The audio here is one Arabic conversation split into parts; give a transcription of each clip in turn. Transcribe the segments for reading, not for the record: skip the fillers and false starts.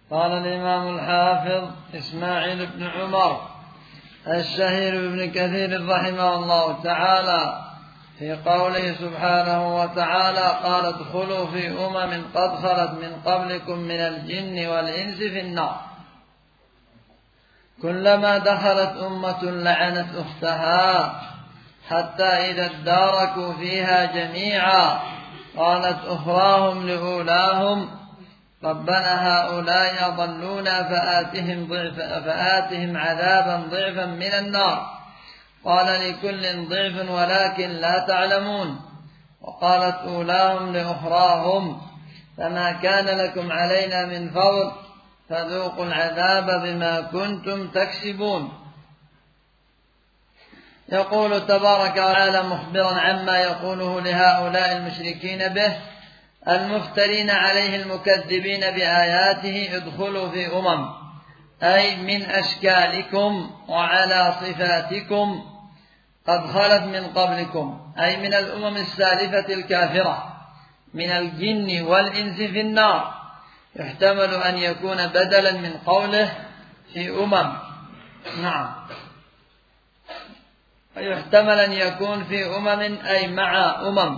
قال الإمام الحافظ إسماعيل بن عمر الشهير بن كثير رحمه الله تعالى في قوله سبحانه وتعالى: قال ادخلوا في قد خلت من قبلكم من الجن والإنس في النار. كلما دخلت أمة لعنت أختها حتى إذا اداركوا فيها جميعا قالت أخراهم لأولاهم: ربنا هؤلاء أضلونا فآتهم عذابا ضعفا من النار. قال: لكل ضعف ولكن لا تعلمون. وقالت أولاهم لأخراهم: فما كان لكم علينا من فضل فذوقوا العذاب بما كنتم تكسبون. يقول تبارك وتعالى مخبرا عما يقوله لهؤلاء المشركين به المفترين عليه المكذبين بآياته: ادخلوا في أي من أشكالكم وعلى صفاتكم قد خلت من قبلكم، أي من الأمم السالفة الكافرة من الجن والإنس في النار. يحتمل أن يكون بدلا من قوله في نعم، ويحتمل أن يكون في أي مع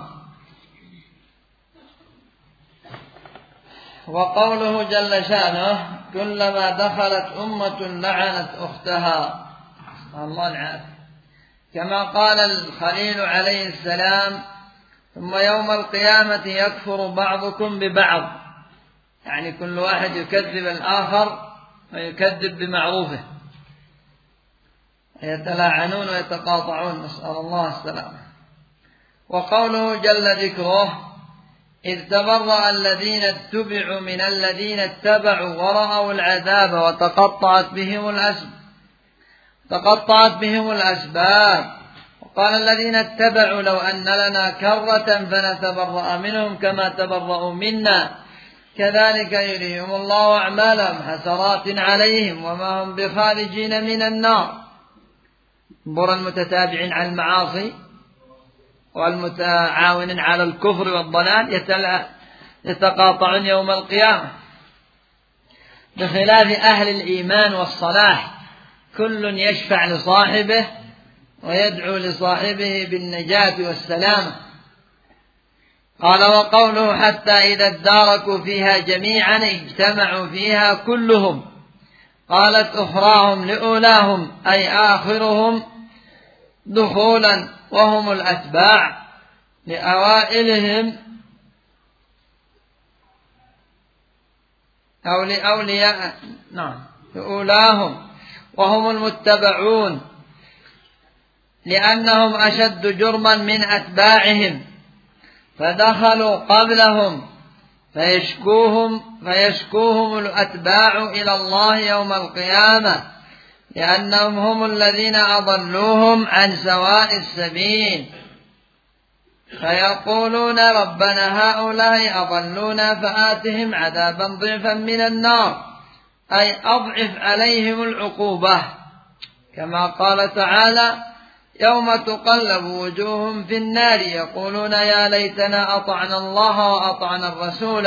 وقوله جل شأنه: كلما دخلت أمة لعنت أختها. الله العافية. كما قال الخليل عليه السلام: ثم يوم القيامة يكفر بعضكم ببعض، يعني كل واحد يكذب الآخر ويكذب بمعروفه، يتلاعنون ويتقاطعون، نسأل الله السلامة. وقوله جل ذكره: إذ تبرأ الذين اتبعوا من الذين اتبعوا ورأوا العذاب وتقطعت بهم الأسباب. وقال الذين اتبعوا: لو أن لنا كرة فنتبرأ منهم كما تبرأوا منا كذلك يريهم الله أعمالهم حسرات عليهم وما هم بخارجين من النار. انظر المتتابعين على المعاصي والمتعاونين على الكفر والضلال يتقاطعون يوم القيامة، بخلاف أهل الإيمان والصلاح كل يشفع لصاحبه ويدعو لصاحبه بالنجاة والسلامة. قال: وقوله: حتى إذا اداركوا فيها جميعا اجتمعوا فيها كلهم. قالت أخراهم لأولاهم أي آخرهم دخولا وهم الأتباع لأوائلهم أو لأولياء لأولاهم وهم المتبعون، لأنهم أشد جرما من أتباعهم فدخلوا قبلهم فيشكوهم الأتباع إلى الله يوم القيامة، لأنهم هم الذين أضلوهم عن سواء السبيل، فيقولون: ربنا هؤلاء أضلونا فآتهم عذابا ضعفا من النار، أي أضعف عليهم العقوبة، كما قال تعالى: يوم تقلب وجوههم في النار يقولون يا ليتنا أطعنا الله وأطعنا الرسول.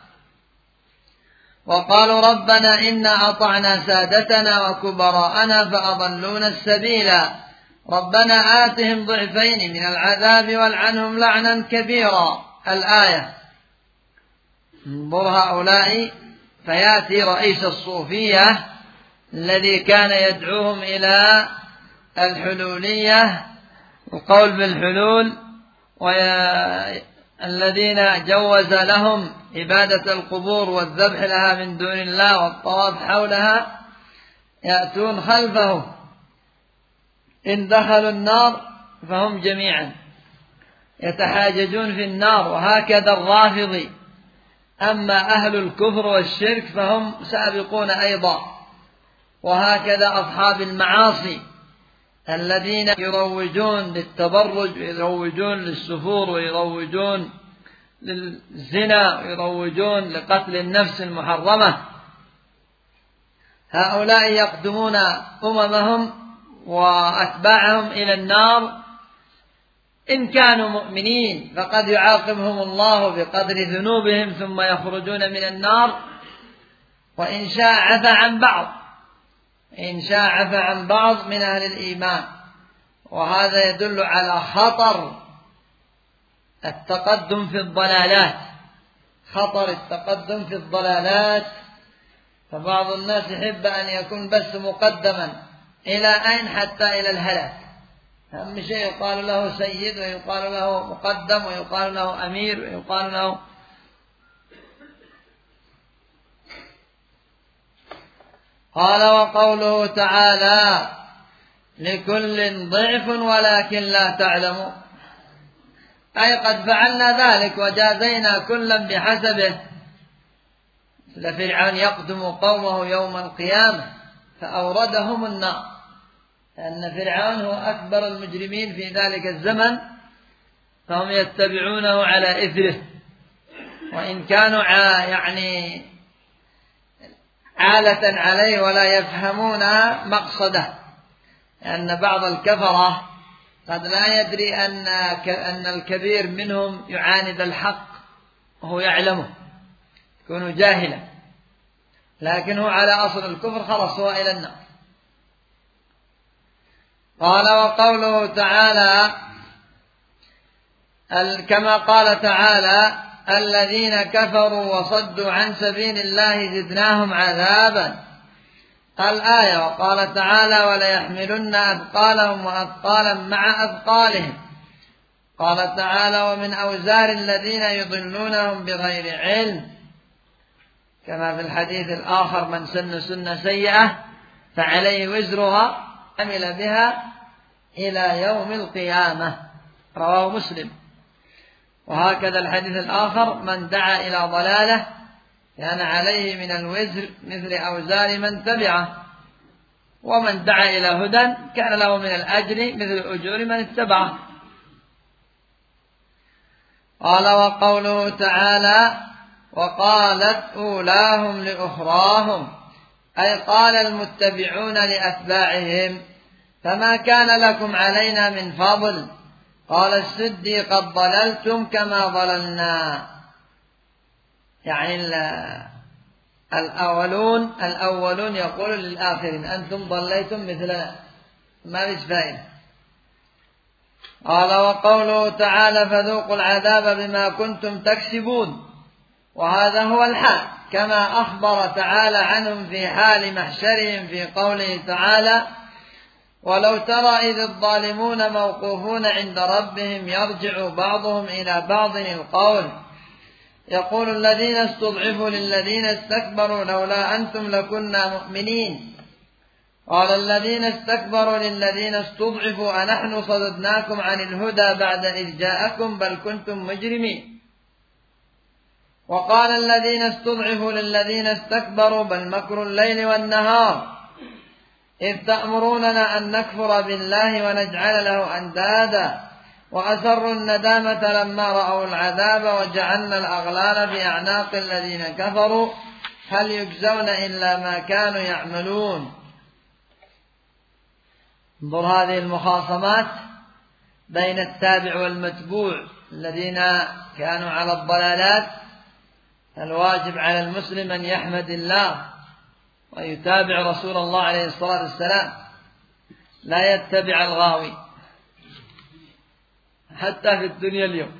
وقالوا: ربنا إنا أطعنا سادتنا وكبراءنا فأضلونا السبيل، ربنا آتهم ضعفين من العذاب والعنهم لعنا كبيرا. الآية. انظر هؤلاء، فيأتي رئيس الصوفية الذي كان يدعوهم إلى الحلولية، القول بالحلول، والذين جوز لهم عبادة القبور والذبح لها من دون الله والطواف حولها، يأتون خلفه إن دخلوا النار فهم جميعا يتحاججون في النار، وهكذا الرافضي. أما أهل الكفر والشرك فهم سابقون أيضا، وهكذا أصحاب المعاصي الذين يروجون للتبرج ويروجون للسفور ويروجون للزنا ويروجون لقتل النفس المحرمة، هؤلاء يقدمون أممهم وأتباعهم إلى النار. إن كانوا مؤمنين فقد يعاقبهم الله بقدر ذنوبهم ثم يخرجون من النار، وإن شاء عفى عن بعض، إن شاء عفى عن بعض من أهل الإيمان. وهذا يدل على خطر التقدم في الضلالات، خطر التقدم في الضلالات. فبعض الناس يحب أن يكون بس مقدما إلى أين؟ حتى إلى الهلاك. أهم شيء يقال له سيد، ويقال له مقدم، ويقال له أمير، ويقال له. قال: وقوله تعالى: لكل ضعف ولكن لا تعلموا، أي قد فعلنا ذلك وجازينا كلا بحسبه. مثل فرعون يقدم قومه يوم القيامة فأوردهم النار، لأن فرعون هو أكبر المجرمين في ذلك الزمن، فهم يتبعونه على إثره، وإن كانوا يعني عالة عليه ولا يفهمون مقصده، لأن بعض الكفرة قد لا يدري أن الكبير منهم يعاند الحق وهو يعلمه، يكون جاهلا، لكنه على أصل الكفر خلص هو إلى النار. قال: وقوله تعالى كما قال تعالى: الذين كفروا وصدوا عن سبيل الله زدناهم عذابا، الآية. وقال تعالى: وليحملن أثقالهم وأثقالا مع أثقالهم. قال تعالى: ومن أوزار الذين يضلونهم بغير علم، كما في الحديث الآخر: من سن سنة سيئة فعليه وزرها عمل بها إلى يوم القيامة، رواه مسلم. وهكذا الحديث الآخر: من دعا إلى ضلالة كان عليه من الوزر مثل أوزار من تبعه، ومن دعا إلى هدى كان له من الأجر مثل أجور من اتبعه. قال: وقوله تعالى: وقالت أولاهم لأخراهم، أي قال المتبعون لأتباعهم: فما كان لكم علينا من فضل. قال السدي: قد ضللتم كما ضللنا، يعني الأولون يقول للآخرين: أنتم ضليتم مثلنا، ما فيش فائدة. قال: وقوله تعالى: فذوقوا العذاب بما كنتم تكسبون، وهذا هو الحال كما أخبر تعالى عنهم في حال محشرهم في قوله تعالى: ولو ترى إذ الظالمون موقوفون عند ربهم يرجع بعضهم إلى بعض القول، يقول الذين استضعفوا للذين استكبروا لولا أنتم لكنا مؤمنين. قال الذين استكبروا للذين استضعفوا أنحن صددناكم عن الهدى بعد إذ جاءكم بل كنتم مجرمين. وقال الذين استضعفوا للذين استكبروا بل مكر الليل والنهار إذ تأمروننا أن نكفر بالله ونجعل له أندادا وأسروا الندامة لما رأوا العذاب وجعلنا الأغلال في أعناق الذين كفروا هل يجزون إلا ما كانوا يعملون. انظر هذه المخاصمات بين التابع والمتبوع الذين كانوا على الضلالات. الواجب على المسلم أن يحمد الله ويتابع رسول الله عليه الصلاة والسلام، لا يتبع الغاوي حتى في الدنيا اليوم.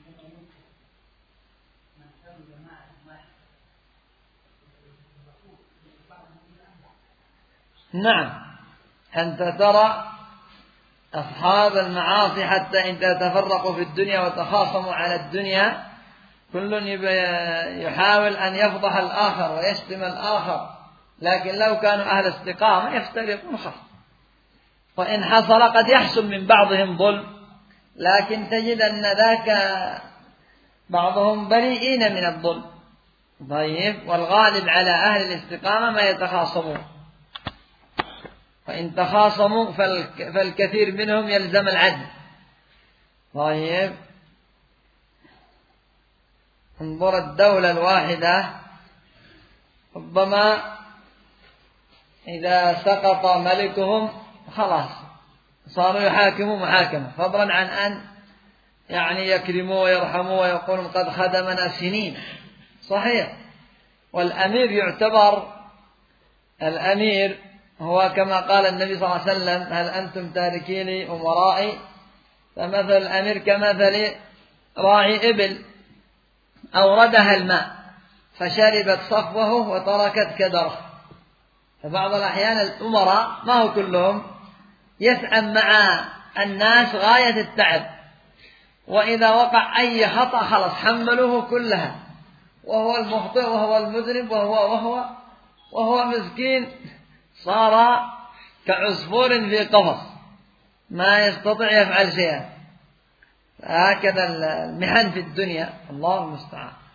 نعم، أنت ترى أصحاب المعاصي حتى إن تفرقوا في الدنيا وتخاصموا على الدنيا كل يحاول أن يفضح الآخر ويشتم الآخر، لكن لو كانوا أهل استقامة يفترقون خاص، وإن حصل قد يحصل من بعضهم ظلم، لكن تجد أن ذاك بعضهم بريئين من الظلم. طيب، والغالب على أهل الاستقامة ما يتخاصمون، وإن تخاصموا فالكثير منهم يلزم العدل. طيب، انظر الدولة الواحدة ربما إذا سقط ملكهم خلاص صاروا يحاكموا محاكمة، فضلا عن أن يعني يكرموا ويرحموا ويقولوا قد خدمنا سنين. صحيح، والأمير يعتبر الأمير هو كما قال النبي صلى الله عليه وسلم: هل أنتم تاركيني أمرائي؟ فمثل الأمير كمثل راعي إبل أوردها الماء فشربت صفوه وتركت كدره. فبعض الأحيان الأمراء ما هو كلهم يسعى مع الناس غاية التعب، وإذا وقع أي خطأ خلص حملوه كلها، وهو المخطئ وهو المذنب وهو مسكين، صار كعصفور في قفص ما يستطيع يفعل شيئا. هكذا المحن في الدنيا، الله المستعان.